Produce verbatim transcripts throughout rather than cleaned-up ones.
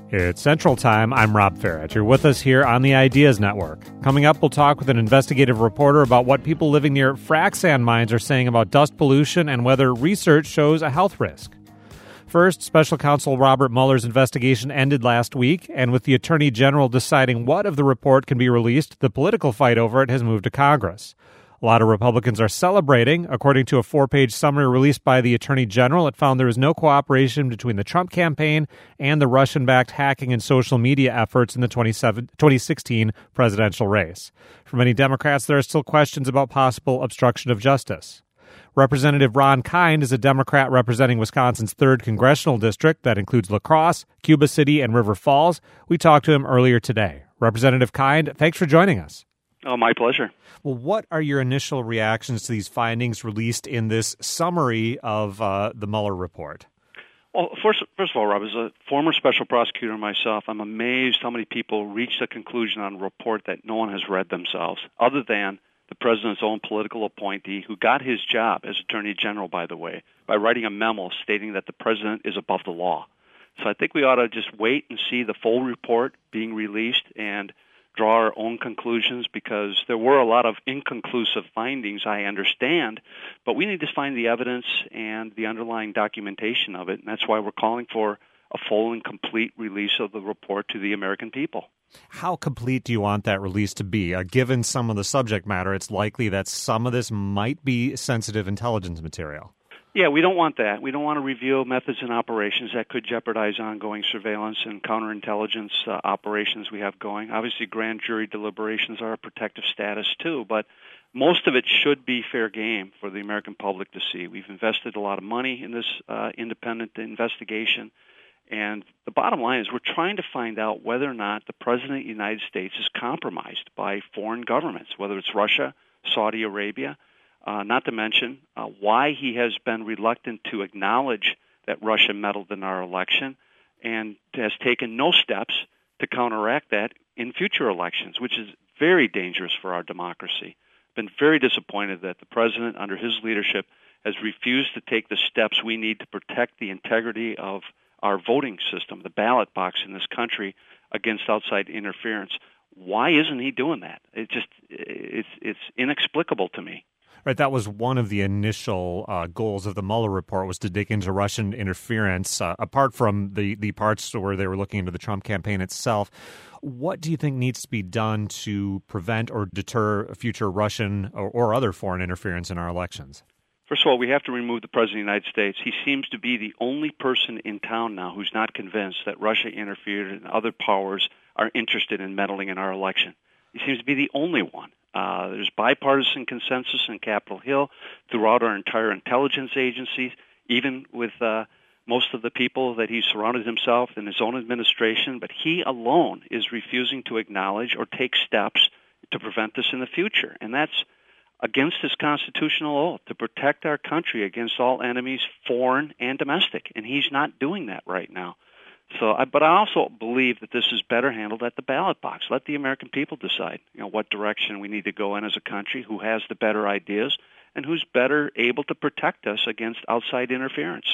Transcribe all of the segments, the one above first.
It's Central Time. I'm Rob Farrett. You're with us here on the Ideas Network. Coming up, we'll talk with an investigative reporter about what people living near frac sand mines are saying about dust pollution and whether research shows a health risk. First, Special Counsel Robert Mueller's investigation ended last week, and with the Attorney General deciding what of the report can be released, the political fight over it has moved to Congress. A lot of Republicans are celebrating. According to a four-page summary released by the Attorney General, it found there was no cooperation between the Trump campaign and the Russian-backed hacking and social media efforts in the twenty sixteen presidential race. For many Democrats, there are still questions about possible obstruction of justice. Representative Ron Kind is a Democrat representing Wisconsin's third congressional district that includes La Crosse, Cuba City, and River Falls. We talked to him earlier today. Representative Kind, thanks for joining us. Oh, my pleasure. Well, what are your initial reactions to these findings released in this summary of uh, the Mueller report? Well, first, first of all, Rob, as a former special prosecutor myself, I'm amazed how many people reach a conclusion on a report that no one has read themselves, other than the president's own political appointee, who got his job as Attorney General, by the way, by writing a memo stating that the president is above the law. So I think we ought to just wait and see the full report being released and draw our own conclusions, because there were a lot of inconclusive findings, I understand, but we need to find the evidence and the underlying documentation of it, and that's why we're calling for a full and complete release of the report to the American people. How complete do you want that release to be? Uh, given some of the subject matter, it's likely that some of this might be sensitive intelligence material. Yeah, we don't want that. We don't want to reveal methods and operations that could jeopardize ongoing surveillance and counterintelligence uh, operations we have going. Obviously, grand jury deliberations are a protective status too, but most of it should be fair game for the American public to see. We've invested a lot of money in this uh, independent investigation, and the bottom line is we're trying to find out whether or not the President of the United States is compromised by foreign governments, whether it's Russia, Saudi Arabia, Uh, not to mention uh, why he has been reluctant to acknowledge that Russia meddled in our election and has taken no steps to counteract that in future elections, which is very dangerous for our democracy. Been very disappointed that the president, under his leadership, has refused to take the steps we need to protect the integrity of our voting system, the ballot box in this country, against outside interference. Why isn't he doing that? It just it's it's inexplicable to me. Right, that was one of the initial uh, goals of the Mueller report, was to dig into Russian interference, uh, apart from the, the parts where they were looking into the Trump campaign itself. What do you think needs to be done to prevent or deter future Russian or, or other foreign interference in our elections? First of all, we have to remove the President of the United States. He seems to be the only person in town now who's not convinced that Russia interfered and other powers are interested in meddling in our election. He seems to be the only one. Uh, there's bipartisan consensus in Capitol Hill, throughout our entire intelligence agencies, even with uh, most of the people that he surrounded himself in his own administration. But he alone is refusing to acknowledge or take steps to prevent this in the future. And that's against his constitutional oath, to protect our country against all enemies, foreign and domestic. And he's not doing that right now. So, I, but I also believe that this is better handled at the ballot box. Let the American people decide, you know, what direction we need to go in as a country, who has the better ideas, and who's better able to protect us against outside interference.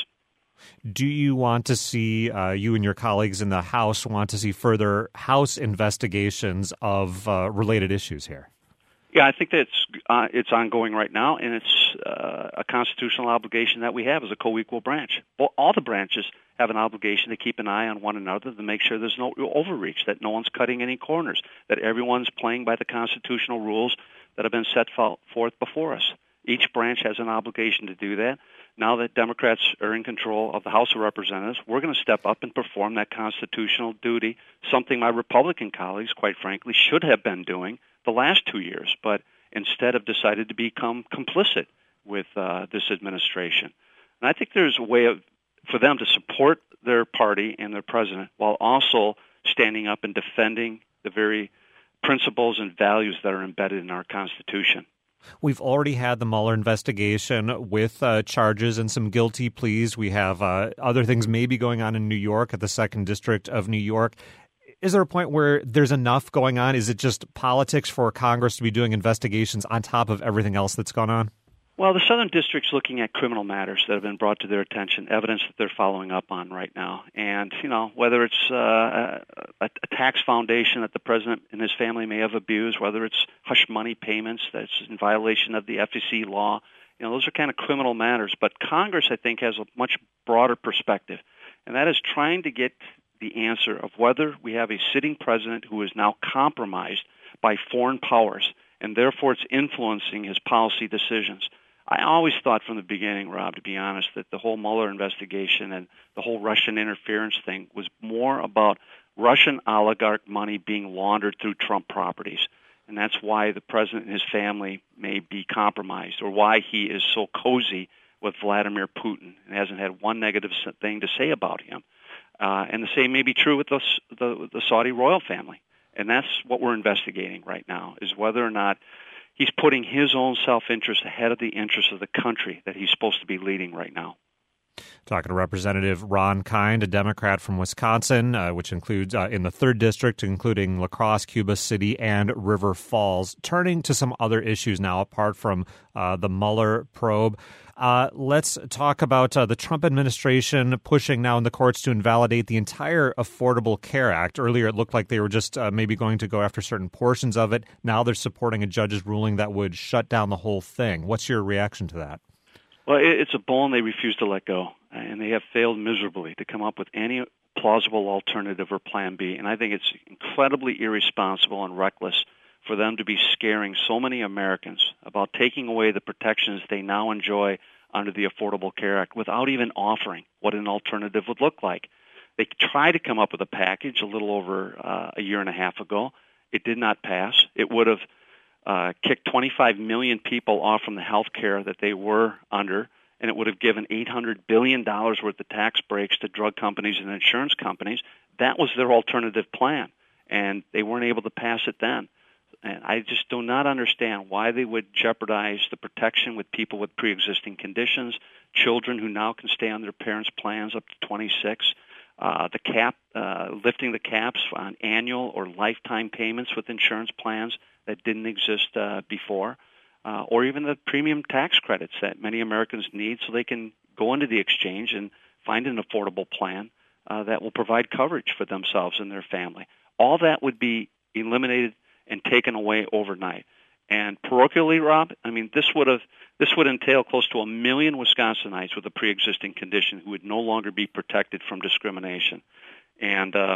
Do you want to see, uh, you and your colleagues in the House want to see further House investigations of uh, related issues here? Yeah, I think that it's, uh, it's ongoing right now, and it's uh, a constitutional obligation that we have as a co-equal branch. Well, all the branches have an obligation to keep an eye on one another to make sure there's no overreach, that no one's cutting any corners, that everyone's playing by the constitutional rules that have been set forth before us. Each branch has an obligation to do that. Now that Democrats are in control of the House of Representatives, we're going to step up and perform that constitutional duty, something my Republican colleagues, quite frankly, should have been doing the last two years, but instead have decided to become complicit with uh, this administration. And I think there's a way of, for them to support their party and their president while also standing up and defending the very principles and values that are embedded in our Constitution. We've already had the Mueller investigation with uh, charges and some guilty pleas. We have uh, other things maybe going on in New York at the Second District of New York. Is there a point where there's enough going on? Is it just politics for Congress to be doing investigations on top of everything else that's gone on? Well, the Southern District's looking at criminal matters that have been brought to their attention, evidence that they're following up on right now. And, you know, whether it's uh, a, a tax foundation that the president and his family may have abused, whether it's hush money payments that's in violation of the F E C law, you know, those are kind of criminal matters. But Congress, I think, has a much broader perspective, and that is trying to get the answer of whether we have a sitting president who is now compromised by foreign powers, and therefore it's influencing his policy decisions. I always thought from the beginning, Rob, to be honest, that the whole Mueller investigation and the whole Russian interference thing was more about Russian oligarch money being laundered through Trump properties. And that's why the president and his family may be compromised, or why he is so cozy with Vladimir Putin and hasn't had one negative thing to say about him. Uh, and the same may be true with the, the, the Saudi royal family. And that's what we're investigating right now, is whether or not he's putting his own self-interest ahead of the interests of the country that he's supposed to be leading right now. Talking to Representative Ron Kind, a Democrat from Wisconsin, uh, which includes uh, in the third district, including La Crosse, Cuba City, and River Falls. Turning to some other issues now, apart from uh, the Mueller probe. Uh, let's talk about uh, the Trump administration pushing now in the courts to invalidate the entire Affordable Care Act. Earlier, it looked like they were just uh, maybe going to go after certain portions of it. Now they're supporting a judge's ruling that would shut down the whole thing. What's your reaction to that? Well, it's a bone they refuse to let go, and they have failed miserably to come up with any plausible alternative or plan B. And I think it's incredibly irresponsible and reckless for them to be scaring so many Americans about taking away the protections they now enjoy under the Affordable Care Act without even offering what an alternative would look like. They tried to come up with a package a little over uh, a year and a half ago. It did not pass. It would have uh, kicked twenty-five million people off from the health care that they were under, and it would have given eight hundred billion dollars worth of tax breaks to drug companies and insurance companies. That was their alternative plan, and they weren't able to pass it then. And I just do not understand why they would jeopardize the protection with people with pre-existing conditions, children who now can stay on their parents' plans up to twenty-six, uh, the cap, uh, lifting the caps on annual or lifetime payments with insurance plans that didn't exist uh, before, uh, or even the premium tax credits that many Americans need so they can go into the exchange and find an affordable plan uh, that will provide coverage for themselves and their family. All that would be eliminated and taken away overnight. And parochially, Rob, I mean, this would have this would entail close to a million Wisconsinites with a pre-existing condition who would no longer be protected from discrimination. And uh,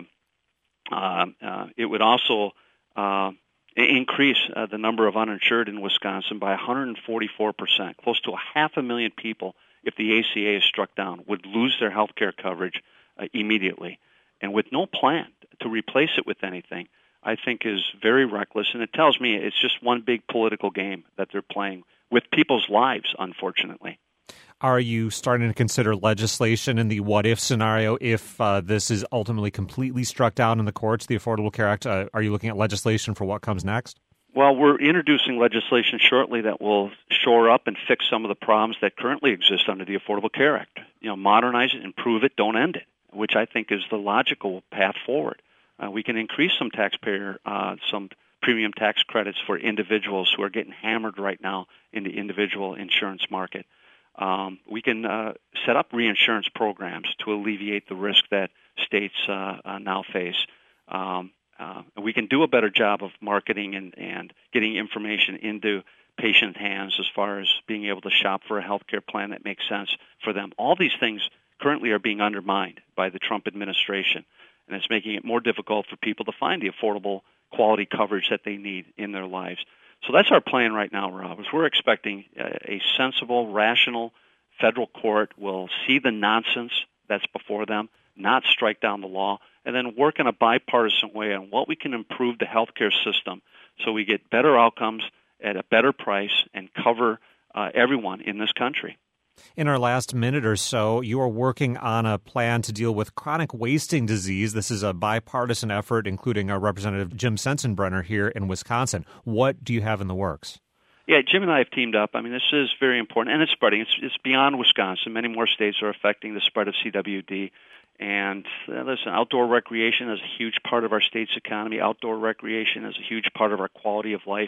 uh, uh, it would also uh, increase uh, the number of uninsured in Wisconsin by one hundred forty-four percent. Close to a half a million people, if the A C A is struck down, would lose their health care coverage uh, immediately. And with no plan to replace it with anything, I think is very reckless, and it tells me it's just one big political game that they're playing with people's lives, unfortunately. Are you starting to consider legislation in the what-if scenario if uh, this is ultimately completely struck down in the courts, the Affordable Care Act? Uh, are you looking at legislation for what comes next? Well, we're introducing legislation shortly that will shore up and fix some of the problems that currently exist under the Affordable Care Act. You know, modernize it, improve it, don't end it, which I think is the logical path forward. Uh, we can increase some taxpayer, uh, some premium tax credits for individuals who are getting hammered right now in the individual insurance market. Um, we can uh, set up reinsurance programs to alleviate the risk that states uh, uh, now face. Um, uh, we can do a better job of marketing and, and getting information into patient hands as far as being able to shop for a health care plan that makes sense for them. All these things currently are being undermined by the Trump administration, and it's making it more difficult for people to find the affordable quality coverage that they need in their lives. So that's our plan right now, Rob, is we're expecting a, a sensible, rational federal court will see the nonsense that's before them, not strike down the law, and then work in a bipartisan way on what we can improve the healthcare system so we get better outcomes at a better price and cover uh, everyone in this country. In our last minute or so, you are working on a plan to deal with chronic wasting disease. This is a bipartisan effort, including our Representative Jim Sensenbrenner here in Wisconsin. What do you have in the works? Yeah, Jim and I have teamed up. I mean, this is very important, and it's spreading. It's, it's beyond Wisconsin. Many more states are affecting the spread of C W D. And uh, listen, outdoor recreation is a huge part of our state's economy. Outdoor recreation is a huge part of our quality of life.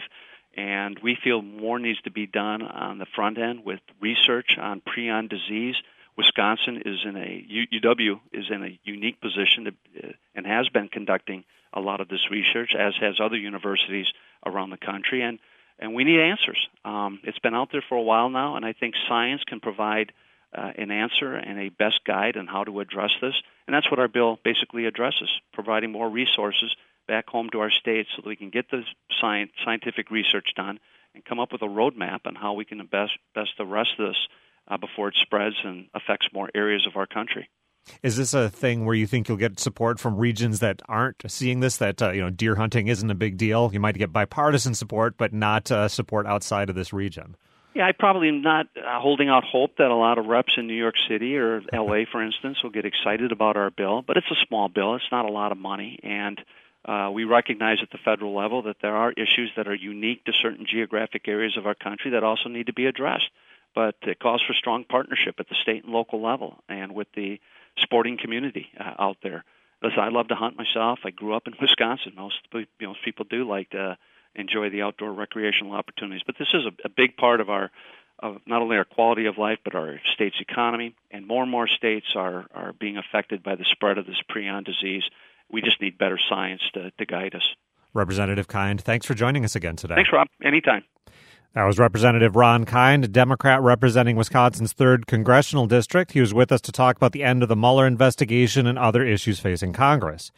And we feel more needs to be done on the front end with research on prion disease. Wisconsin is in a, U W is in a unique position to, uh, and has been conducting a lot of this research, as has other universities around the country. And, and we need answers. Um, it's been out there for a while now, and I think science can provide uh, an answer and a best guide on how to address this. And that's what our bill basically addresses, providing more resources back home to our states so that we can get the science, scientific research done and come up with a roadmap on how we can best, best arrest this uh, before it spreads and affects more areas of our country. Is this a thing where you think you'll get support from regions that aren't seeing this, that uh, you know, deer hunting isn't a big deal? You might get bipartisan support, but not uh, support outside of this region. Yeah, I probably am not uh, holding out hope that a lot of reps in New York City or L A, for instance, will get excited about our bill. But it's a small bill. It's not a lot of money. And Uh, we recognize at the federal level that there are issues that are unique to certain geographic areas of our country that also need to be addressed. But it calls for strong partnership at the state and local level and with the sporting community uh, out there. Listen, I love to hunt myself. I grew up in Wisconsin. Most, you know, most people do like to enjoy the outdoor recreational opportunities. But this is a, a big part of our, of not only our quality of life, but our state's economy. And more and more states are, are being affected by the spread of this prion disease. We just need better science to, to guide us. Representative Kind, thanks for joining us again today. Thanks, Rob. Anytime. That was Representative Ron Kind, a Democrat representing Wisconsin's third Congressional District. He was with us to talk about the end of the Mueller investigation and other issues facing Congress.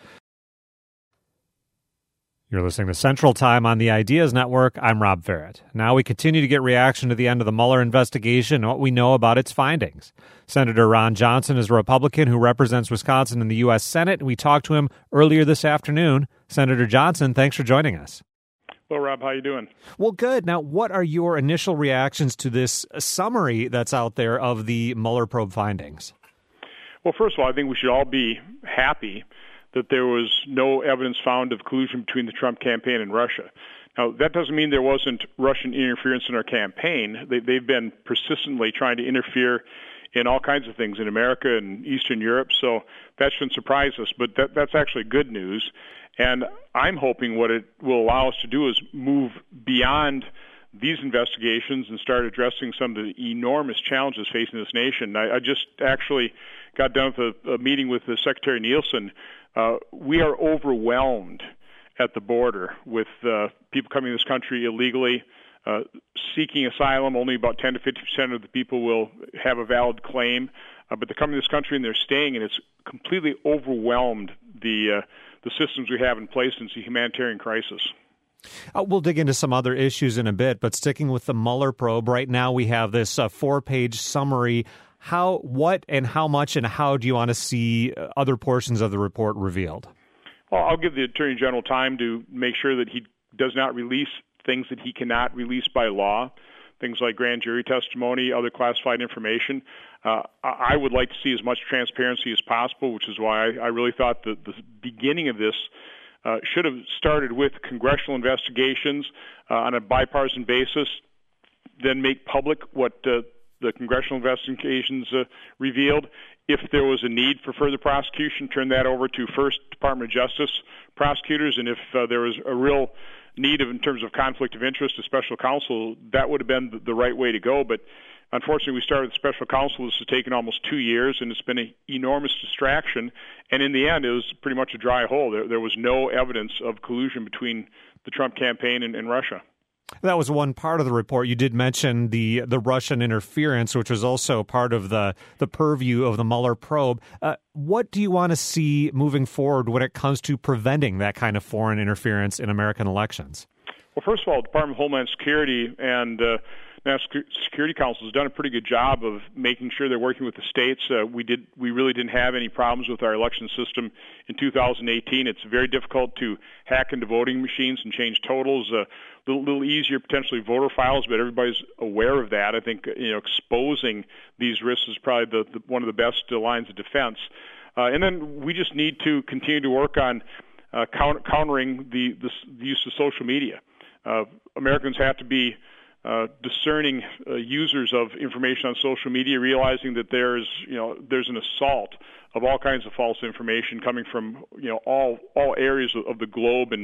You're listening to Central Time on the Ideas Network. I'm Rob Ferret. Now we continue to get reaction to the end of the Mueller investigation and what we know about its findings. Senator Ron Johnson is a Republican who represents Wisconsin in the U S Senate, and we talked to him earlier this afternoon. Senator Johnson, thanks for joining us. Well, Rob, how you doing? Well, good. Now, what are your initial reactions to this summary that's out there of the Mueller probe findings? Well, first of all, I think we should all be happy that there was no evidence found of collusion between the Trump campaign and Russia. Now, that doesn't mean there wasn't Russian interference in our campaign. They, they've been persistently trying to interfere in all kinds of things in America and Eastern Europe, so that shouldn't surprise us. But that, that's actually good news. And I'm hoping what it will allow us to do is move beyond these investigations and start addressing some of the enormous challenges facing this nation. I, I just actually got done with a, a meeting with the Secretary Nielsen. Uh, we are overwhelmed at the border with uh, people coming to this country illegally, uh, seeking asylum. Only about ten to fifty percent of the people will have a valid claim, uh, but they're coming to this country and they're staying, and it's completely overwhelmed the uh, the systems we have in place. It's a humanitarian crisis. Uh, we'll dig into some other issues in a bit, but sticking with the Mueller probe, right now we have this uh, four-page summary. How, what, and how much, and how do you want to see other portions of the report revealed? Well, I'll give the Attorney General time to make sure that he does not release things that he cannot release by law, things like grand jury testimony, other classified information. Uh, I would like to see as much transparency as possible, which is why I, I really thought that the beginning of this uh, should have started with congressional investigations uh, on a bipartisan basis, then make public what uh, the congressional investigations uh, revealed. If there was a need for further prosecution, turn that over to first Department of Justice prosecutors, and if uh, there was a real need of, in terms of conflict of interest, a special counsel, that would have been the, the right way to go. But unfortunately, we started with special counsel. This has taken almost two years, and it's been an enormous distraction. And in the end, it was pretty much a dry hole. There, there was no evidence of collusion between the Trump campaign and, and Russia. That was one part of the report. You did mention the the Russian interference, which was also part of the, the purview of the Mueller probe. Uh, what do you want to see moving forward when it comes to preventing that kind of foreign interference in American elections? Well, first of all, the Department of Homeland Security and uh, National Security Council has done a pretty good job of making sure they're working with the states. Uh, we did, we really didn't have any problems with our election system in two thousand eighteen. It's very difficult to hack into voting machines and change totals. A uh, little, little easier potentially voter files, but everybody's aware of that. I think you know exposing these risks is probably the, the one of the best uh, lines of defense. Uh, and then we just need to continue to work on uh, counter, countering the, the, the use of social media. Uh, Americans have to be Uh, discerning uh, users of information on social media, realizing that there's, you know, there's an assault of all kinds of false information coming from, you know, all all areas of, of the globe and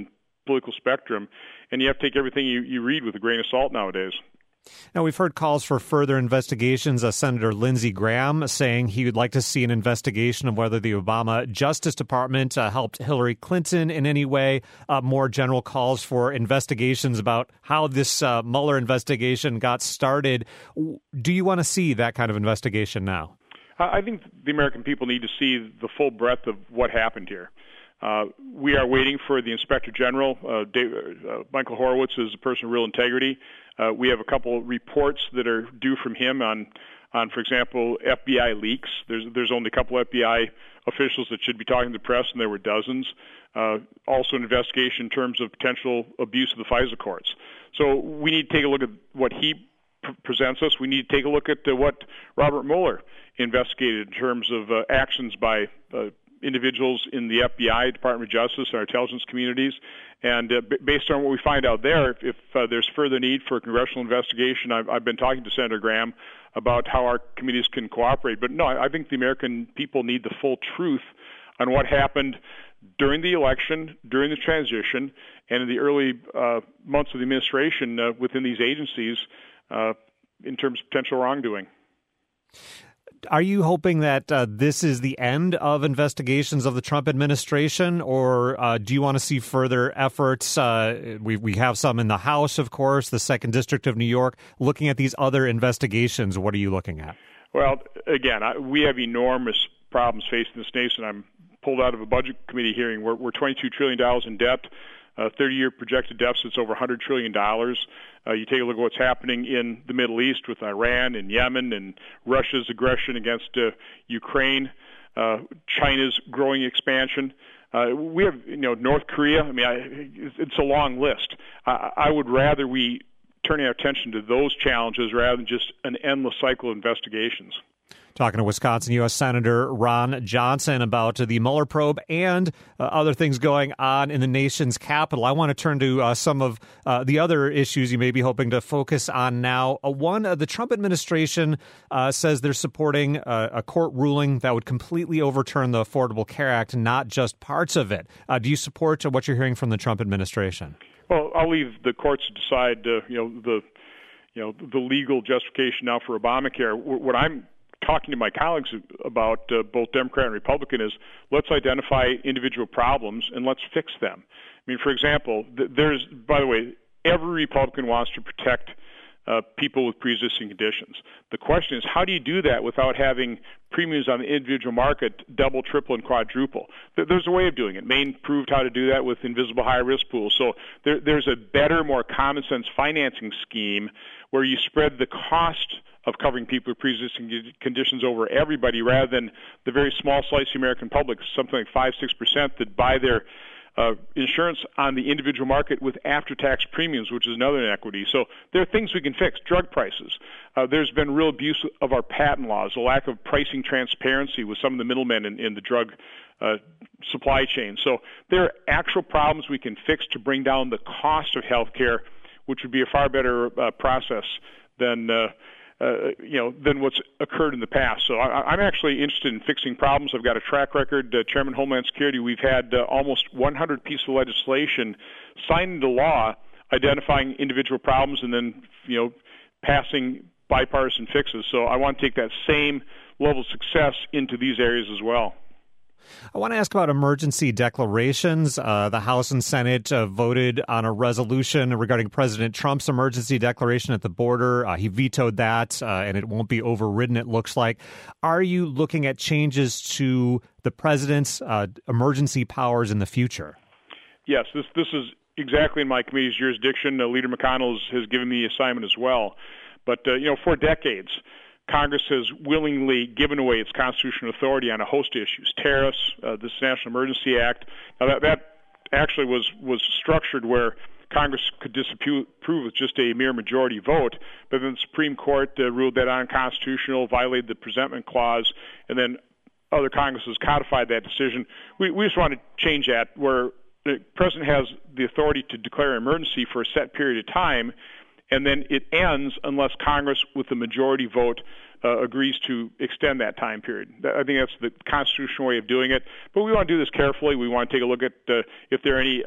political spectrum, and you have to take everything you, you read with a grain of salt nowadays. Now, we've heard calls for further investigations. Uh, Senator Lindsey Graham saying he would like to see an investigation of whether the Obama Justice Department uh, helped Hillary Clinton in any way. Uh, more general calls for investigations about how this uh, Mueller investigation got started. Do you want to see that kind of investigation now? I think the American people need to see the full breadth of what happened here. Uh, we are waiting for the Inspector General. Uh, Dave, uh, Michael Horowitz is a person of real integrity. Uh, we have a couple reports that are due from him on, on, for example, F B I leaks. There's there's only a couple F B I officials that should be talking to the press, and there were dozens. Uh, also, an investigation in terms of potential abuse of the FISA courts. So we need to take a look at what he pr- presents us. We need to take a look at uh, what Robert Mueller investigated in terms of uh, actions by uh, individuals in the F B I, Department of Justice, and our intelligence communities. And uh, b- based on what we find out there, if, if uh, there's further need for a congressional investigation, I've, I've been talking to Senator Graham about how our committees can cooperate. But no, I, I think the American people need the full truth on what happened during the election, during the transition, and in the early uh, months of the administration uh, within these agencies uh, in terms of potential wrongdoing. Are you hoping that uh, this is the end of investigations of the Trump administration, or uh, do you want to see further efforts? Uh, we we have some in the House, of course, the Second District of New York. Looking at these other investigations, what are you looking at? Well, again, I, we have enormous problems facing this nation. I'm pulled out of a budget committee hearing. We're, we're twenty-two trillion dollars in debt. Uh, thirty-year projected deficits over one hundred trillion dollars. Uh, you take a look at what's happening in the Middle East with Iran and Yemen and Russia's aggression against uh, Ukraine, uh, China's growing expansion. Uh, we have, you know, North Korea. I mean, I, it's a long list. I, I would rather we turn our attention to those challenges rather than just an endless cycle of investigations. Talking to Wisconsin U S Senator Ron Johnson about the Mueller probe and uh, other things going on in the nation's capital. I want to turn to uh, some of uh, the other issues you may be hoping to focus on now. Uh, one, uh, the Trump administration uh, says they're supporting uh, a court ruling that would completely overturn the Affordable Care Act, not just parts of it. Uh, do you support uh, what you're hearing from the Trump administration? Well, I'll leave the courts to decide, uh, you know, the, you know, the legal justification now for Obamacare. What I'm talking to my colleagues about, uh, both Democrat and Republican, is let's identify individual problems and let's fix them. I mean, for example, th- there's, by the way, every Republican wants to protect uh, people with pre-existing conditions. The question is, how do you do that without having premiums on the individual market double, triple, and quadruple? Th- there's a way of doing it. Maine proved how to do that with invisible high-risk pools. So there, there's a better, more common-sense financing scheme where you spread the cost of covering people with pre-existing conditions over everybody rather than the very small slice of the American public, something like five, six percent that buy their uh, insurance on the individual market with after-tax premiums, which is another inequity. So there are things we can fix. Drug prices. Uh, there's been real abuse of our patent laws, a lack of pricing transparency with some of the middlemen in, in the drug uh, supply chain. So there are actual problems we can fix to bring down the cost of health care, which would be a far better uh, process than uh, Uh, you know, than what's occurred in the past. So I, I'm actually interested in fixing problems. I've got a track record. Uh, Chairman of Homeland Security, we've had uh, almost one hundred pieces of legislation signed into law identifying individual problems and then, you know, passing bipartisan fixes. So I want to take that same level of success into these areas as well. I want to ask about emergency declarations. Uh, the House and Senate uh, voted on a resolution regarding President Trump's emergency declaration at the border. Uh, he vetoed that, uh, and it won't be overridden, it looks like. Are you looking at changes to the president's uh, emergency powers in the future? Yes, this this is exactly in my committee's jurisdiction. Uh, Leader McConnell has given me the assignment as well. But, uh, you know, for decades, Congress has willingly given away its constitutional authority on a host of issues, tariffs, uh, this National Emergency Act. Now, that, that actually was, was structured where Congress could disapprove with just a mere majority vote, but then the Supreme Court uh, ruled that unconstitutional, violated the presentment clause, and then other Congresses codified that decision. We, we just want to change that, where the President has the authority to declare an emergency for a set period of time, and then it ends unless Congress, with the majority vote, uh, agrees to extend that time period. I think that's the constitutional way of doing it. But we want to do this carefully. We want to take a look at uh, if there are any uh,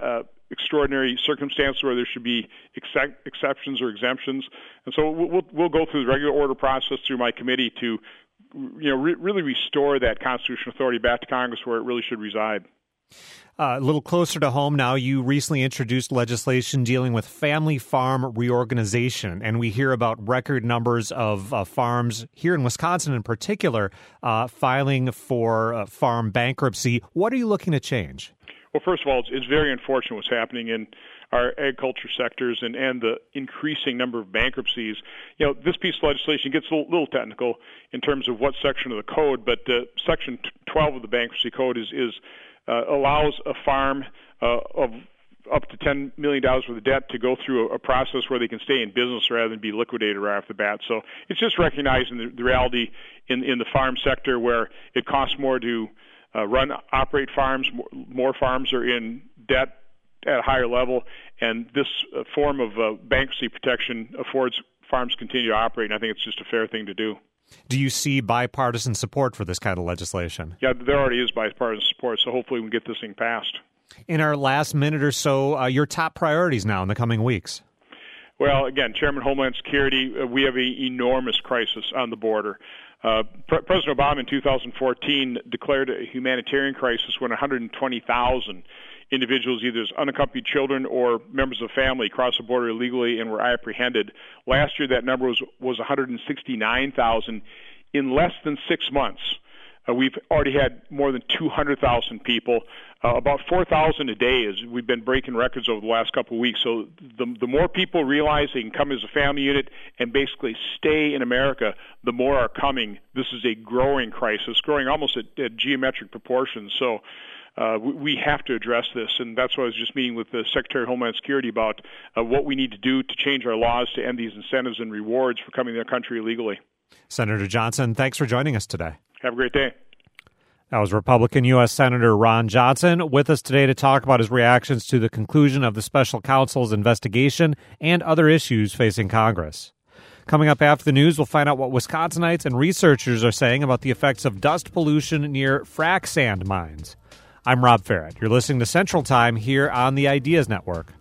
extraordinary circumstances where there should be ex- exceptions or exemptions. And so we'll, we'll go through the regular order process through my committee to, you know, re- really restore that constitutional authority back to Congress where it really should reside. Uh, a little closer to home now, you recently introduced legislation dealing with family farm reorganization, and we hear about record numbers of uh, farms here in Wisconsin in particular uh, filing for uh, farm bankruptcy. What are you looking to change? Well, first of all, it's, it's very unfortunate what's happening in our agriculture sectors and, and the increasing number of bankruptcies. You know, this piece of legislation gets a little, little technical in terms of what section of the code, but uh, Section twelve of the Bankruptcy Code is, is uh, allows a farm uh, of up to ten million dollars worth of debt to go through a, a process where they can stay in business rather than be liquidated right off the bat. So it's just recognizing the, the reality in, in the farm sector where it costs more to uh, run, operate farms. More, more farms are in debt at a higher level, and this uh, form of uh, bankruptcy protection affords farms continue to operate, and I think it's just a fair thing to do. Do you see bipartisan support for this kind of legislation? Yeah, there already is bipartisan support, so hopefully we can get this thing passed. In our last minute or so, uh, your top priorities now in the coming weeks? Well, again, Chairman Homeland Security, uh, we have an enormous crisis on the border. Uh, Pre- President Obama in two thousand fourteen declared a humanitarian crisis when one hundred twenty thousand individuals, either as unaccompanied children or members of the family, crossed the border illegally and were apprehended. Last year, that number was, was one hundred sixty-nine thousand. In less than six months, uh, we've already had more than two hundred thousand people, uh, about four thousand a day. As we've been breaking records over the last couple of weeks. So the, the more people realize they can come as a family unit and basically stay in America, the more are coming. This is a growing crisis, growing almost at, at geometric proportions. So Uh, we, we have to address this, and that's why I was just meeting with the Secretary of Homeland Security about uh, what we need to do to change our laws to end these incentives and rewards for coming to our country illegally. Senator Johnson, thanks for joining us today. Have a great day. That was Republican U S Senator Ron Johnson with us today to talk about his reactions to the conclusion of the special counsel's investigation and other issues facing Congress. Coming up after the news, we'll find out what Wisconsinites and researchers are saying about the effects of dust pollution near frac sand mines. I'm Rob Farrett. You're listening to Central Time here on the Ideas Network.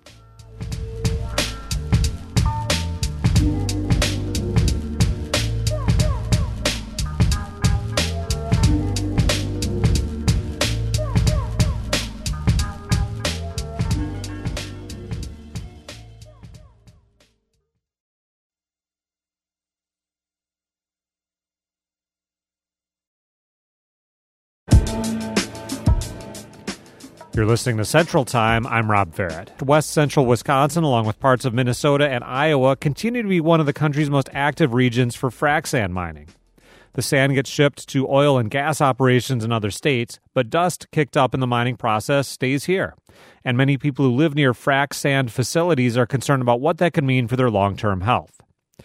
You're listening to Central Time. I'm Rob Farrett. West central Wisconsin, along with parts of Minnesota and Iowa, continue to be one of the country's most active regions for frac sand mining. The sand gets shipped to oil and gas operations in other states, but dust kicked up in the mining process stays here. And many people who live near frac sand facilities are concerned about what that could mean for their long-term health.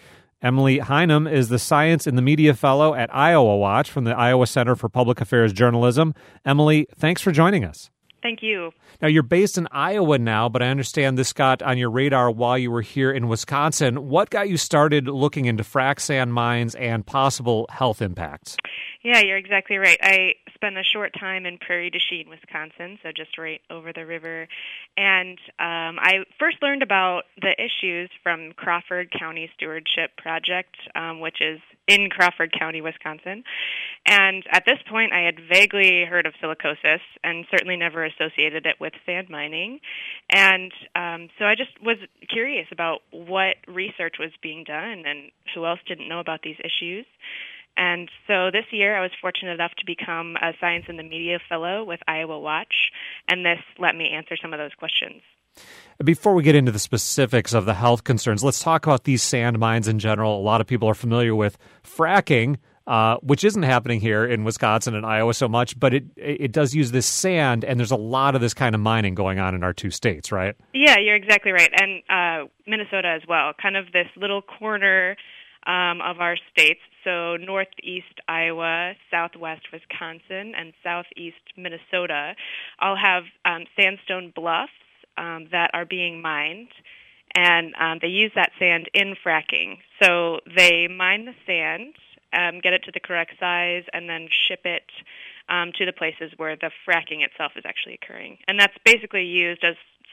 Emily Heinem is the Science in the Media Fellow at Iowa Watch from the Iowa Center for Public Affairs Journalism. Emily, thanks for joining us. Thank you. Now, you're based in Iowa now, but I understand this got on your radar while you were here in Wisconsin. What got you started looking into frac sand mines and possible health impacts? Yeah, you're exactly right. I spent a short time in Prairie du Chien, Wisconsin, so just right over the river. And um, I first learned about the issues from Crawford County Stewardship Project, um, which is in Crawford County, Wisconsin. And at this point, I had vaguely heard of silicosis and certainly never associated it with sand mining. And um, so I just was curious about what research was being done and who else didn't know about these issues. And so this year I was fortunate enough to become a Science in the Media Fellow with Iowa Watch, and this let me answer some of those questions. Before we get into the specifics of the health concerns, let's talk about these sand mines in general. A lot of people are familiar with fracking, uh, which isn't happening here in Wisconsin and Iowa so much, but it it does use this sand, and there's a lot of this kind of mining going on in our two states, right? Yeah, you're exactly right, and uh, Minnesota as well, kind of this little corner um, of our states. So northeast Iowa, southwest Wisconsin, and southeast Minnesota all have um, sandstone bluffs um, that are being mined, and um, they use that sand in fracking. So they mine the sand, um, get it to the correct size, and then ship it um, to the places where the fracking itself is actually occurring. And that's basically used as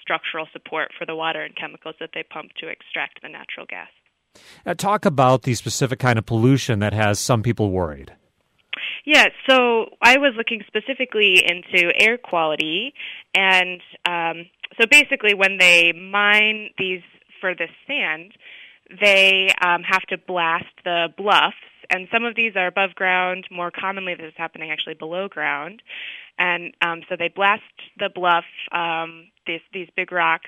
structural support for the water and chemicals that they pump to extract the natural gas. Uh, talk about the specific kind of pollution that has some people worried. Yeah, so I was looking specifically into air quality, and um, so basically when they mine these for the sand, they um, have to blast the bluffs, and some of these are above ground. More commonly, this is happening actually below ground, and um, so they blast the bluff, um, these, these big rocks,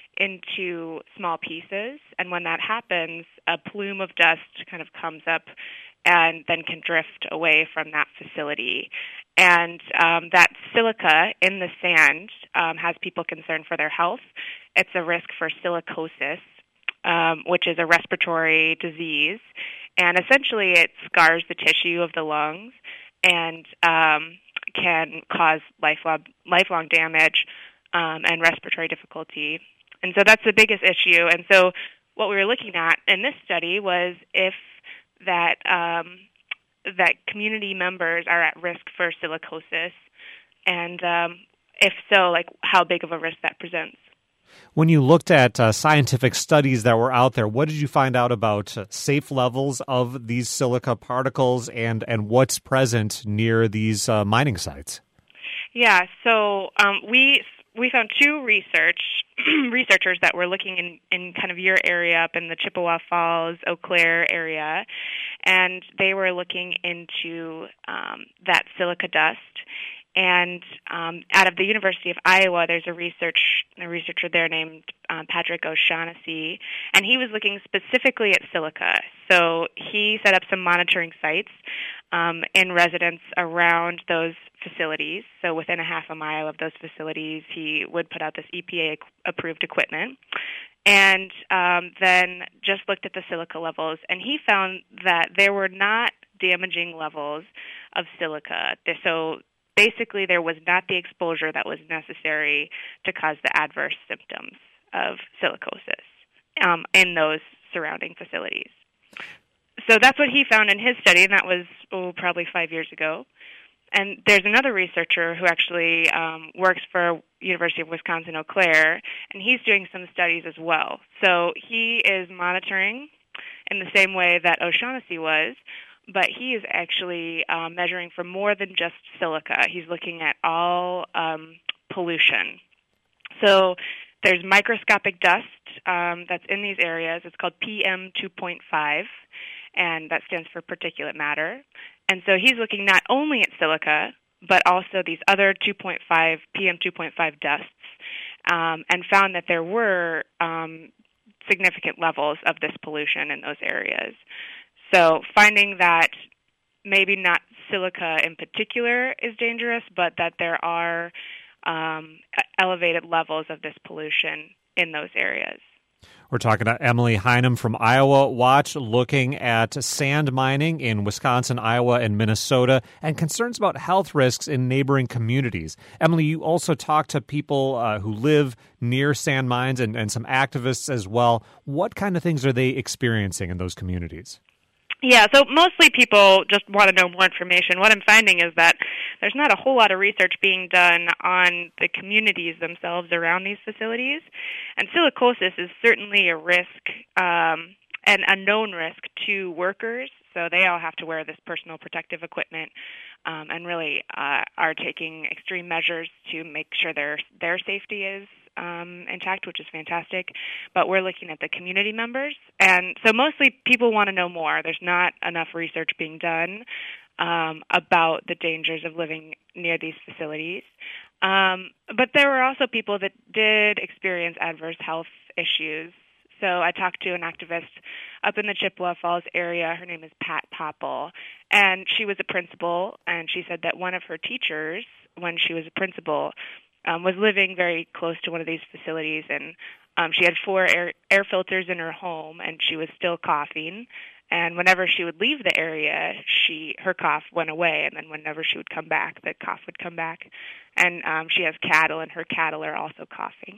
into small pieces, and when that happens, a plume of dust kind of comes up and then can drift away from that facility. And um, that silica in the sand um, has people concerned for their health. It's a risk for silicosis, um, which is a respiratory disease. And essentially it scars the tissue of the lungs and um, can cause lifelong, lifelong damage um, and respiratory difficulty. And so that's the biggest issue. And so what we were looking at in this study was if that um, that community members are at risk for silicosis, and um, if so, like how big of a risk that presents. When you looked at uh, scientific studies that were out there, what did you find out about uh, safe levels of these silica particles and, and what's present near these uh, mining sites? Yeah, so um, we we found two research researchers that were looking in, in kind of your area up in the Chippewa Falls, Eau Claire area, and they were looking into um, that silica dust. And um, out of the University of Iowa, there's a research a researcher there named um, Patrick O'Shaughnessy, and he was looking specifically at silica. So he set up some monitoring sites um, in residence around those facilities. So within a half a mile of those facilities, he would put out this E P A-approved equipment, and um, then just looked at the silica levels. And he found that there were not damaging levels of silica. So basically, there was not the exposure that was necessary to cause the adverse symptoms of silicosis um, in those surrounding facilities. So that's what he found in his study, and that was oh, probably five years ago. And there's another researcher who actually um, works for University of Wisconsin-Eau Claire, and he's doing some studies as well. So he is monitoring in the same way that O'Shaughnessy was, but he is actually um, measuring for more than just silica. He's looking at all um, pollution. So there's microscopic dust um, that's in these areas. It's called P M two point five, and that stands for particulate matter. And so he's looking not only at silica, but also these other two point five P M two point five dusts, um, and found that there were um, significant levels of this pollution in those areas. So finding that maybe not silica in particular is dangerous, but that there are um, elevated levels of this pollution in those areas. We're talking to Emily Heinem from Iowa Watch, looking at sand mining in Wisconsin, Iowa, and Minnesota, and concerns about health risks in neighboring communities. Emily, you also talk to people uh, who live near sand mines and, and some activists as well. What kind of things are they experiencing in those communities? Yeah, so mostly people just want to know more information. What I'm finding is that there's not a whole lot of research being done on the communities themselves around these facilities. And silicosis is certainly a risk, um, and a known risk to workers. So they all have to wear this personal protective equipment um, and really uh, are taking extreme measures to make sure their their safety is Um, intact, which is fantastic. But we're looking at the community members. And so mostly people want to know more. There's not enough research being done um, about the dangers of living near these facilities. Um, but there were also people that did experience adverse health issues. So I talked to an activist up in the Chippewa Falls area. Her name is Pat Popple, and she was a principal, and she said that one of her teachers, when she was a principal, Um, was living very close to one of these facilities, and um, she had four air, air filters in her home, and she was still coughing. And whenever she would leave the area, she her cough went away, and then whenever she would come back, the cough would come back. And um, she has cattle, and her cattle are also coughing.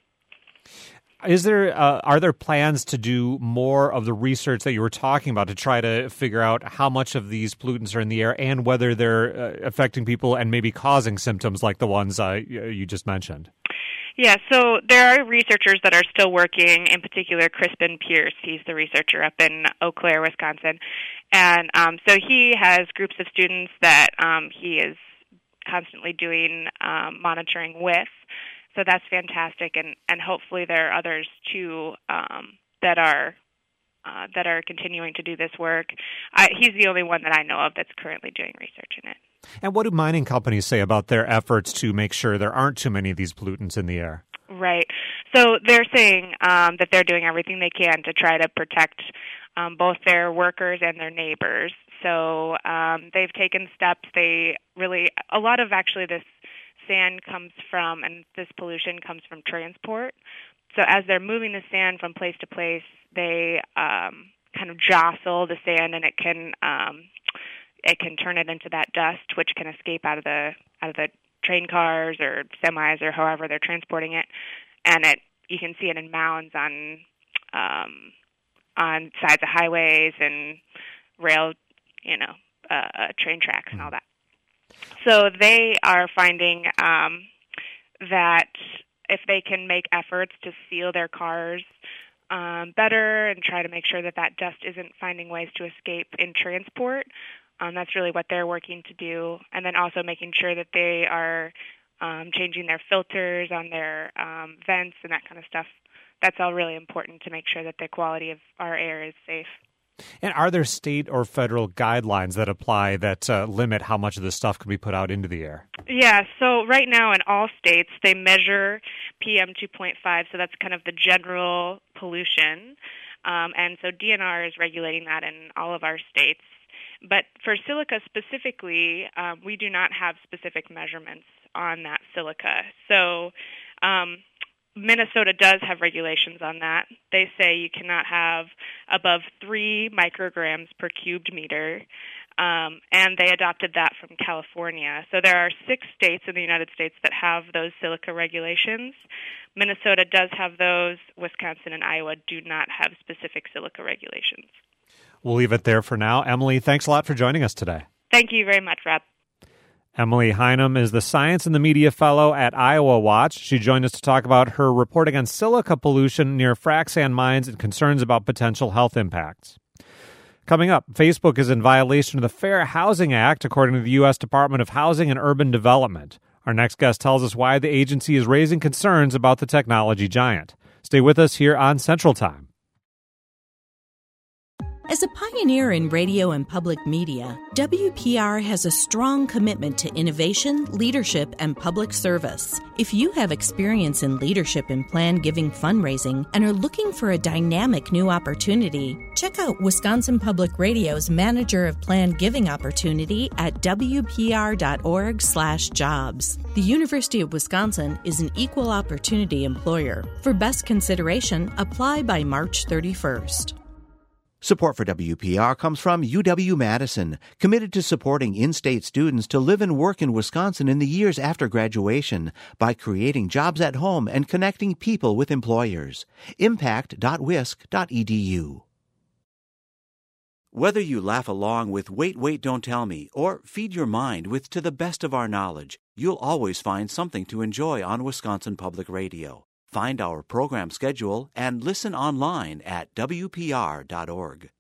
Is there uh, are there plans to do more of the research that you were talking about to try to figure out how much of these pollutants are in the air and whether they're uh, affecting people and maybe causing symptoms like the ones uh, you just mentioned? Yeah, so there are researchers that are still working, in particular Crispin Pierce. He's the researcher up in Eau Claire, Wisconsin. And um, so he has groups of students that um, he is constantly doing um, monitoring with. So that's fantastic, and, and hopefully there are others, too, um, that are uh, that are continuing to do this work. I, he's the only one that I know of that's currently doing research in it. And what do mining companies say about their efforts to make sure there aren't too many of these pollutants in the air? Right. So they're saying um, that they're doing everything they can to try to protect um, both their workers and their neighbors. So um, they've taken steps. They really, a lot of actually this sand comes from, and this pollution comes from transport. So as they're moving the sand from place to place, they um, kind of jostle the sand, and it can um, it can turn it into that dust, which can escape out of the out of the train cars or semis or however they're transporting it, and it you can see it in mounds on um, on sides of highways and rail, you know, uh, train tracks and all that. So they are finding um, that if they can make efforts to seal their cars um, better and try to make sure that that dust isn't finding ways to escape in transport, um, that's really what they're working to do. And then also making sure that they are um, changing their filters on their um, vents and that kind of stuff. That's all really important to make sure that the quality of our air is safe. And are there state or federal guidelines that apply that uh, limit how much of this stuff can be put out into the air? Yeah, so right now in all states, they measure P M two point five, so that's kind of the general pollution. Um, and so D N R is regulating that in all of our states. But for silica specifically, um, we do not have specific measurements on that silica. So um, Minnesota does have regulations on that. They say you cannot have above three micrograms per cubed meter, um, and they adopted that from California. So there are six states in the United States that have those silica regulations. Minnesota does have those. Wisconsin and Iowa do not have specific silica regulations. We'll leave it there for now. Emily, thanks a lot for joining us today. Thank you very much, Rob. Emily Heinem is the Science and the Media Fellow at Iowa Watch. She joined us to talk about her reporting on silica pollution near frac sand mines and concerns about potential health impacts. Coming up, Facebook is in violation of the Fair Housing Act, according to the U S Department of Housing and Urban Development. Our next guest tells us why the agency is raising concerns about the technology giant. Stay with us here on Central Time. As a pioneer in radio and public media, W P R has a strong commitment to innovation, leadership, and public service. If you have experience in leadership and planned giving fundraising and are looking for a dynamic new opportunity, check out Wisconsin Public Radio's Manager of Planned Giving opportunity at w p r dot org slash jobs. The University of Wisconsin is an equal opportunity employer. For best consideration, apply by March thirty-first. Support for W P R comes from U W-Madison, committed to supporting in-state students to live and work in Wisconsin in the years after graduation by creating jobs at home and connecting people with employers. impact dot wisc dot e d u. Whether you laugh along with Wait, Wait, Don't Tell Me or feed your mind with To the Best of Our Knowledge, you'll always find something to enjoy on Wisconsin Public Radio. Find our program schedule and listen online at w p r dot org.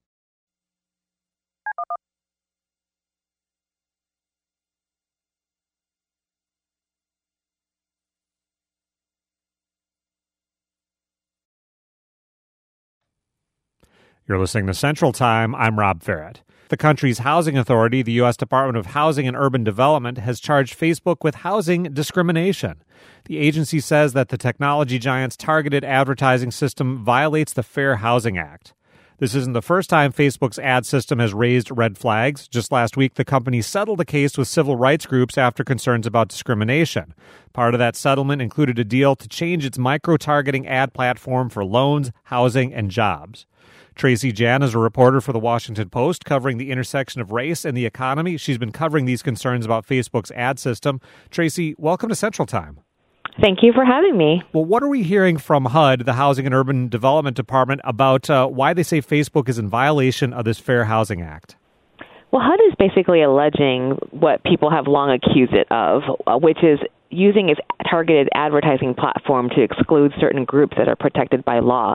You're listening to Central Time. I'm Rob Ferret. The country's housing authority, the U S Department of Housing and Urban Development, has charged Facebook with housing discrimination. The agency says that the technology giant's targeted advertising system violates the Fair Housing Act. This isn't the first time Facebook's ad system has raised red flags. Just last week, the company settled a case with civil rights groups after concerns about discrimination. Part of that settlement included a deal to change its micro-targeting ad platform for loans, housing, and jobs. Tracy Jan is a reporter for The Washington Post covering the intersection of race and the economy. She's been covering these concerns about Facebook's ad system. Tracy, welcome to Central Time. Thank you for having me. Well, what are we hearing from H U D, the Housing and Urban Development Department, about uh, why they say Facebook is in violation of this Fair Housing Act? Well, H U D is basically alleging what people have long accused it of, uh, which is using its targeted advertising platform to exclude certain groups that are protected by law.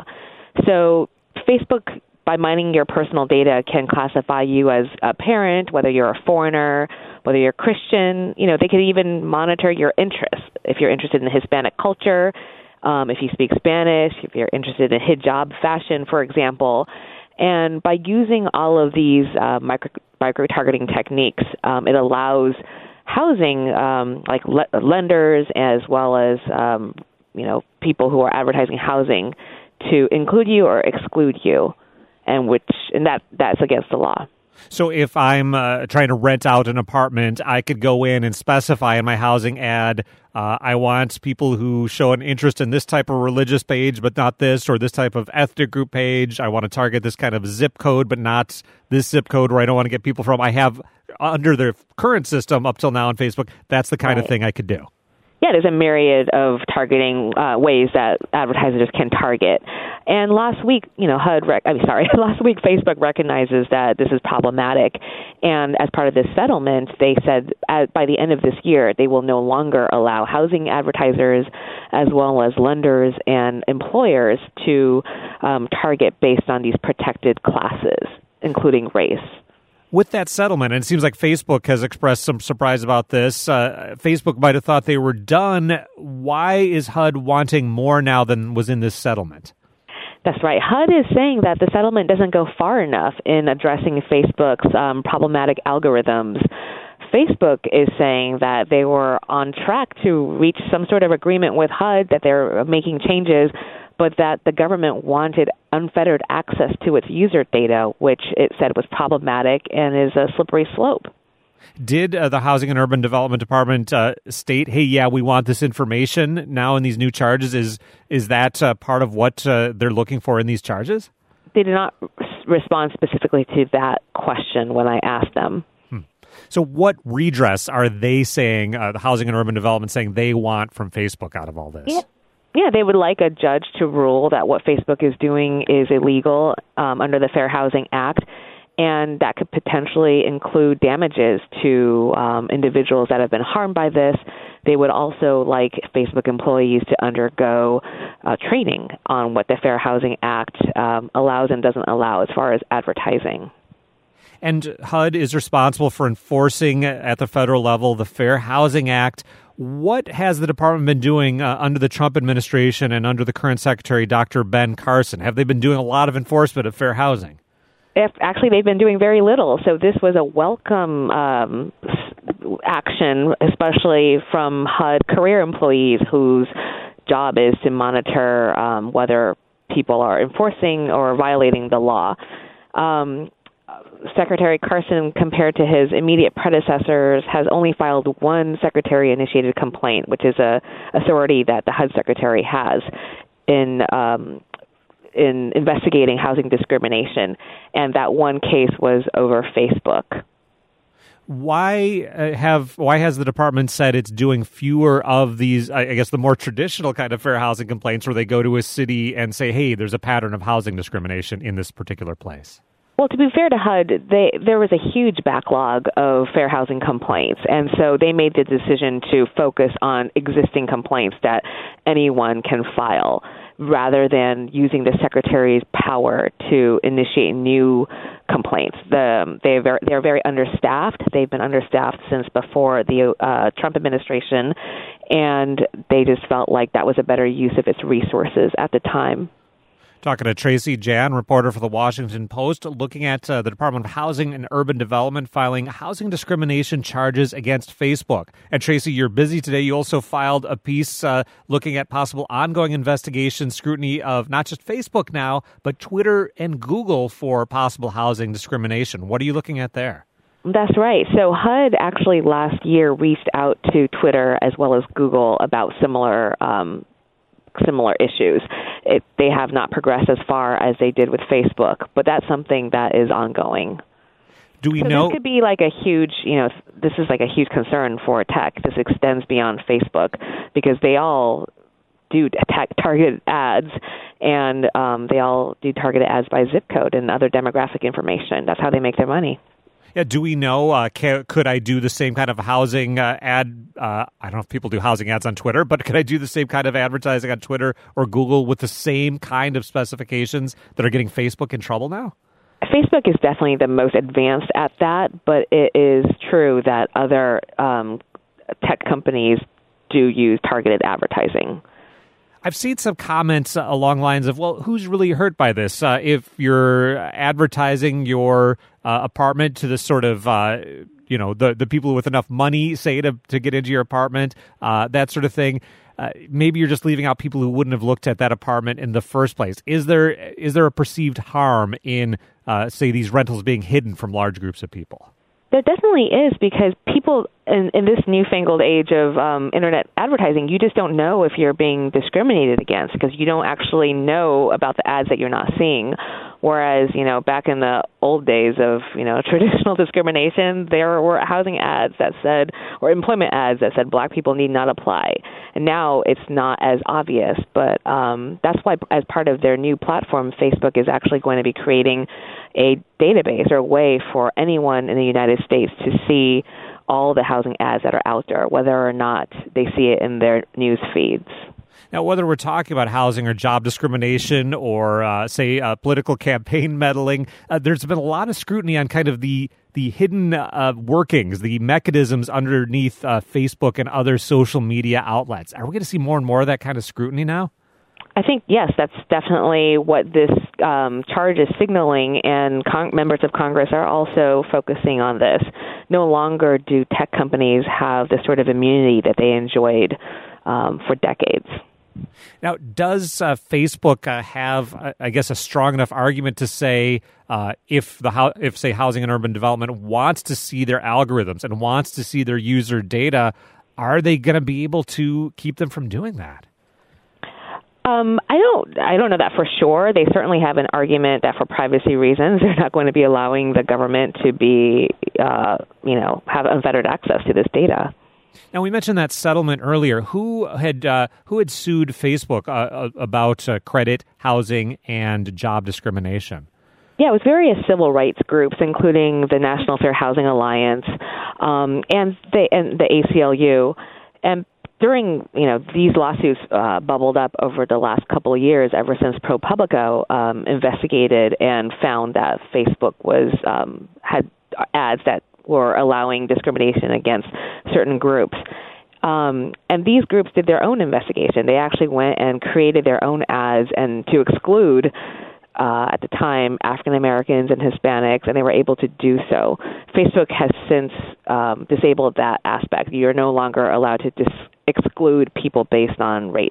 So Facebook, by mining your personal data, can classify you as a parent, whether you're a foreigner, whether you're Christian. You know, they could even monitor your interests. If you're interested in Hispanic culture, um, if you speak Spanish, if you're interested in hijab fashion, for example. And by using all of these uh, micro, micro-targeting techniques, um, it allows housing, um, like le- lenders as well as, um, you know, people who are advertising housing to include you or exclude you. And which and that that's against the law. So if I'm uh, trying to rent out an apartment, I could go in and specify in my housing ad, uh, I want people who show an interest in this type of religious page, but not this, or this type of ethnic group page. I want to target this kind of zip code, but not this zip code where I don't want to get people from. I have, under the current system up till now on Facebook, that's the kind right. of thing I could do. Yeah, there's a myriad of targeting uh, ways that advertisers can target. And last week, you know, H U D, rec- I mean, sorry, last week Facebook recognizes that this is problematic. And as part of this settlement, they said at, by the end of this year, they will no longer allow housing advertisers as well as lenders and employers to um, target based on these protected classes, including race. With that settlement, and it seems like Facebook has expressed some surprise about this, uh, Facebook might have thought they were done. Why is H U D wanting more now than was in this settlement? That's right. H U D is saying that the settlement doesn't go far enough in addressing Facebook's um, problematic algorithms. Facebook is saying that they were on track to reach some sort of agreement with H U D, that they're making changes, but that the government wanted unfettered access to its user data, which it said was problematic and is a slippery slope. Did uh, the Housing and Urban Development Department uh, state, hey, yeah, we want this information now in these new charges? Is is that uh, part of what uh, they're looking for in these charges? They did not respond specifically to that question when I asked them. Hmm. So what redress are they saying, uh, the Housing and Urban Development saying they want from Facebook out of all this? Yeah. Yeah, they would like a judge to rule that what Facebook is doing is illegal um, under the Fair Housing Act, and that could potentially include damages to um, individuals that have been harmed by this. They would also like Facebook employees to undergo uh, training on what the Fair Housing Act um, allows and doesn't allow as far as advertising. And H U D is responsible for enforcing at the federal level the Fair Housing Act. What has the department been doing uh, under the Trump administration and under the current secretary, Doctor Ben Carson? Have they been doing a lot of enforcement of fair housing? If, actually, they've been doing very little. So this was a welcome um, action, especially from H U D career employees whose job is to monitor um, whether people are enforcing or violating the law. Um, Secretary Carson, compared to his immediate predecessors, has only filed one secretary-initiated complaint, which is a authority that the H U D secretary has in um, in investigating housing discrimination, and that one case was over Facebook. Why uh, have why has the department said it's doing fewer of these, I guess, the more traditional kind of fair housing complaints where they go to a city and say, hey, there's a pattern of housing discrimination in this particular place? Well, to be fair to H U D, they, there was a huge backlog of fair housing complaints, and so they made the decision to focus on existing complaints that anyone can file, rather than using the secretary's power to initiate new complaints. The, they are, they're very understaffed. They've been understaffed since before the uh, Trump administration, and they just felt like that was a better use of its resources at the time. Talking to Tracy Jan, reporter for the Washington Post, looking at uh, the Department of Housing and Urban Development filing housing discrimination charges against Facebook. And Tracy, you're busy today. You also filed a piece uh, looking at possible ongoing investigation, scrutiny of not just Facebook now, but Twitter and Google for possible housing discrimination. What are you looking at there? That's right. So H U D actually last year reached out to Twitter as well as Google about similar um similar issues. It, they have not progressed as far as they did with Facebook, but that's something that is ongoing. Do we so know? This could be like a huge, you know, this is like a huge concern for tech. This extends beyond Facebook because they all do attack targeted ads, and um, they all do targeted ads by zip code and other demographic information. That's how they make their money. Yeah, do we know, uh, can, could I do the same kind of housing uh, ad? Uh, I don't know if people do housing ads on Twitter, but could I do the same kind of advertising on Twitter or Google with the same kind of specifications that are getting Facebook in trouble now? Facebook is definitely the most advanced at that, but it is true that other um, tech companies do use targeted advertising. I've seen some comments uh, along lines of, well, who's really hurt by this? Uh, if you're advertising your uh, apartment to the sort of, uh, you know, the, the people with enough money, say, to, to get into your apartment, uh, that sort of thing, uh, maybe you're just leaving out people who wouldn't have looked at that apartment in the first place. Is there is there a perceived harm in, uh, say, these rentals being hidden from large groups of people? There definitely is, because people in, in this newfangled age of um, internet advertising, you just don't know if you're being discriminated against because you don't actually know about the ads that you're not seeing. Whereas, you know, back in the old days of, you know, traditional discrimination, there were housing ads that said, or employment ads that said black people need not apply. And now it's not as obvious, but um, that's why as part of their new platform, Facebook is actually going to be creating a database or a way for anyone in the United States to see all the housing ads that are out there, whether or not they see it in their news feeds. Now, whether we're talking about housing or job discrimination or, uh, say, uh, political campaign meddling, uh, there's been a lot of scrutiny on kind of the the hidden uh, workings, the mechanisms underneath uh, Facebook and other social media outlets. Are we going to see more and more of that kind of scrutiny now? I think, yes, that's definitely what this um, charge is signaling, and con- members of Congress are also focusing on this. No longer do tech companies have the sort of immunity that they enjoyed um, for decades. Now, does uh, Facebook uh, have, uh, I guess, a strong enough argument to say uh, if the ho- if, say, Housing and Urban Development wants to see their algorithms and wants to see their user data, are they going to be able to keep them from doing that? Um, I don't. I don't know that for sure. They certainly have an argument that for privacy reasons, they're not going to be allowing the government to be, uh, you know, have unfettered access to this data. Now, we mentioned that settlement earlier. Who had uh, who had sued Facebook uh, about uh, credit, housing, and job discrimination? Yeah, it was various civil rights groups, including the National Fair Housing Alliance um, and the and the A C L U. And during, you know, these lawsuits uh, bubbled up over the last couple of years, ever since ProPublica um, investigated and found that Facebook was um, had ads that were allowing discrimination against certain groups. Um, and these groups did their own investigation. They actually went and created their own ads and to exclude, uh, at the time, African Americans and Hispanics, and they were able to do so. Facebook has since um, disabled that aspect. You're no longer allowed to dis- exclude people based on race.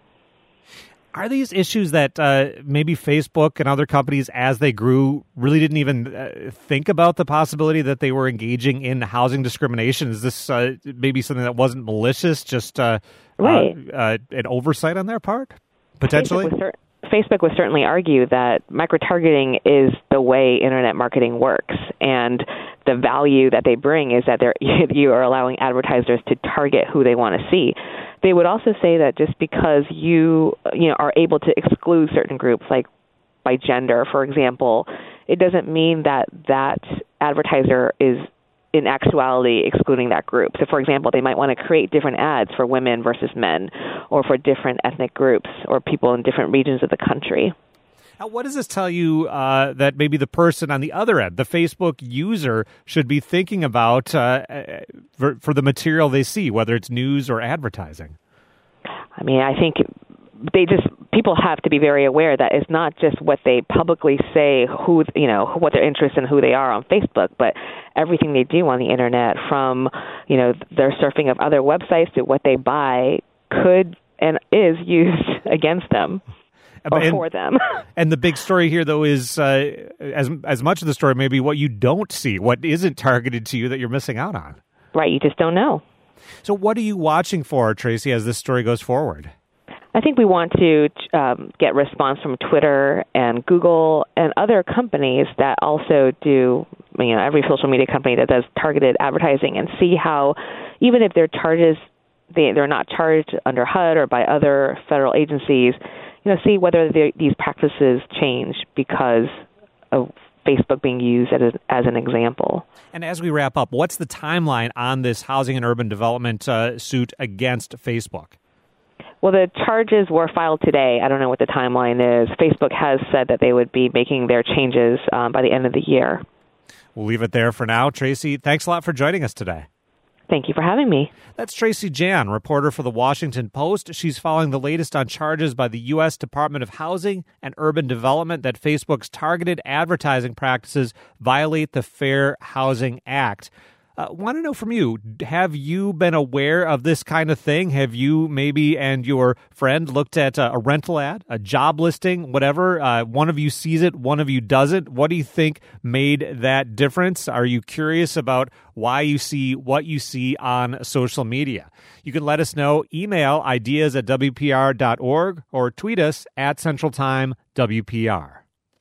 Are these issues that uh, maybe Facebook and other companies, as they grew, really didn't even uh, think about the possibility that they were engaging in housing discrimination? Is this uh, maybe something that wasn't malicious, just uh, right. uh, uh, an oversight on their part, potentially? Facebook would, cer- Facebook would certainly argue that micro-targeting is the way internet marketing works, and the value that they bring is that they're, you are allowing advertisers to target who they want to see. They would also say that just because you you know are able to exclude certain groups, like by gender, for example, it doesn't mean that that advertiser is in actuality excluding that group. So, for example, they might want to create different ads for women versus men, or for different ethnic groups or people in different regions of the country. Now, what does this tell you uh, that maybe the person on the other end, the Facebook user, should be thinking about uh, for, for the material they see, whether it's news or advertising? I mean, I think they just people have to be very aware that it's not just what they publicly say, who you know, what their interests and who they are on Facebook, but everything they do on the internet, from you know their surfing of other websites to what they buy, could and is used against them. Or and, for them. And the big story here, though, is uh, as as much of the story maybe what you don't see, what isn't targeted to you that you're missing out on. Right, you just don't know. So what are you watching for, Tracy, as this story goes forward? I think we want to um, get response from Twitter and Google and other companies that also do, you know, every social media company that does targeted advertising, and see how, even if their charges, they, they're not charged under H U D or by other federal agencies, you know, see whether these practices change because of Facebook being used as, a, as an example. And as we wrap up, what's the timeline on this housing and urban development uh, suit against Facebook? Well, the charges were filed today. I don't know what the timeline is. Facebook has said that they would be making their changes um, by the end of the year. We'll leave it there for now. Tracy, thanks a lot for joining us today. Thank you for having me. That's Tracy Jan, reporter for The Washington Post. She's following the latest on charges by the U S Department of Housing and Urban Development that Facebook's targeted advertising practices violate the Fair Housing Act. I uh, want to know from you, have you been aware of this kind of thing? Have you maybe and your friend looked at a, a rental ad, a job listing, whatever? Uh, one of you sees it, one of you doesn't. What do you think made that difference? Are you curious about why you see what you see on social media? You can let us know. Email ideas at W P R dot org or tweet us at Central Time W P R.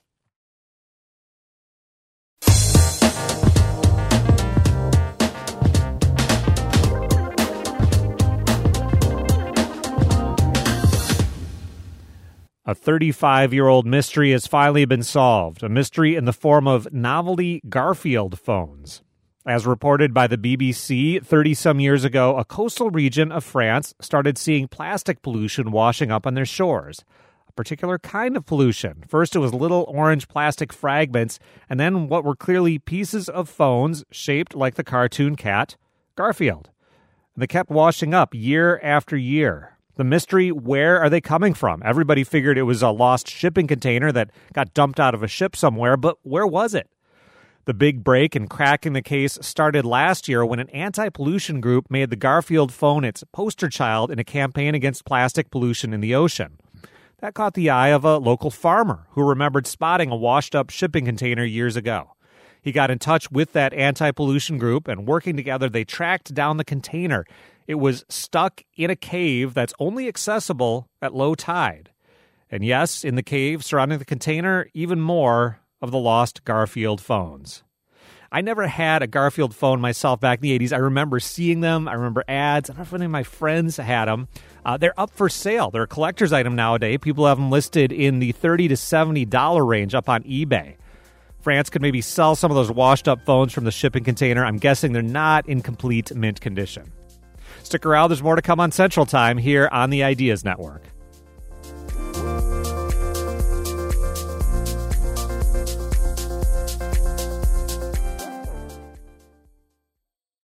A thirty-five-year-old mystery has finally been solved, a mystery in the form of novelty Garfield phones. As reported by the B B C, thirty-some years ago, a coastal region of France started seeing plastic pollution washing up on their shores. A particular kind of pollution. First, it was little orange plastic fragments, and then what were clearly pieces of phones shaped like the cartoon cat, Garfield. And they kept washing up year after year. The mystery, where are they coming from? Everybody figured it was a lost shipping container that got dumped out of a ship somewhere, but where was it? The big break in cracking the case started last year when an anti-pollution group made the Garfield phone its poster child in a campaign against plastic pollution in the ocean. That caught the eye of a local farmer who remembered spotting a washed-up shipping container years ago. He got in touch with that anti-pollution group, and working together, they tracked down the container. It was stuck in a cave that's only accessible at low tide. And yes, in the cave surrounding the container, even more of the lost Garfield phones. I never had a Garfield phone myself back in the eighties. I remember seeing them. I remember ads. I don't know if any of my friends had them. Uh, they're up for sale. They're a collector's item nowadays. People have them listed in the thirty to seventy dollars range up on eBay. France could maybe sell some of those washed-up phones from the shipping container. I'm guessing they're not in complete mint condition. Stick around. There's more to come on Central Time here on the Ideas Network.